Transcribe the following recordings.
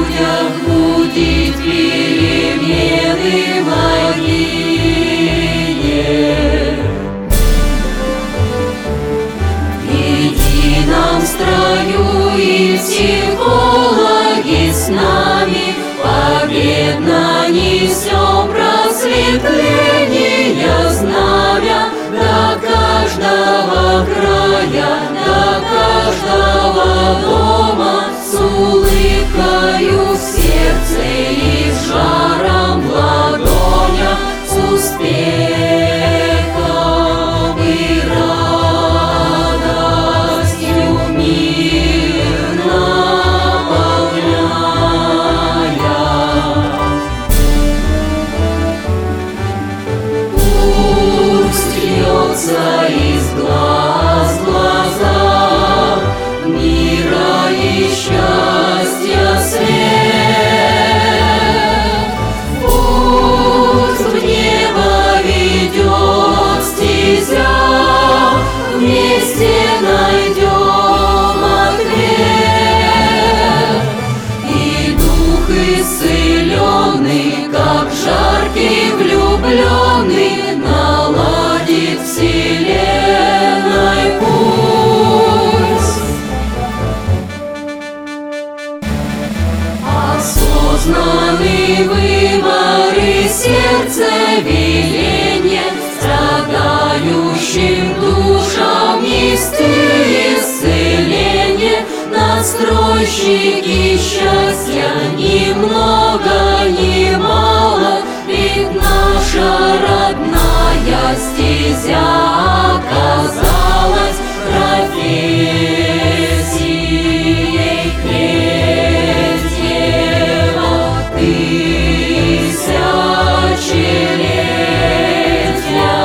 людях будет перемены многие. В едином строю и психологи с нами победно несем просветление знамя до каждого края, до каждого дома, с улыбкою в сердце и с жаром в ладонях, с успехом и радостью мир наполняя. Пусть льется из глаз глаза мира и счастья свет. Пусть в небо ведет стезя, вместе найдем ответ. И дух исцеленный, как жаркий влюбленный, наладит вселенной пульс. Осознанный выбор и сердце веление страдающим душам нести исцеление. Настройщики счастья ни много ни мало, ведь наша родная стезя оказалась профессией третьего тысячелетия.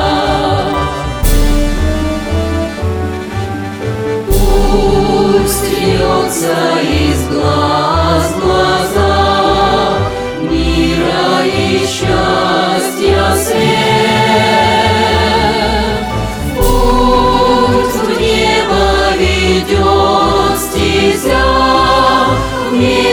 Пусть льется из глаз глаза мира и счастья свет. Пусть в небо ведет стезя,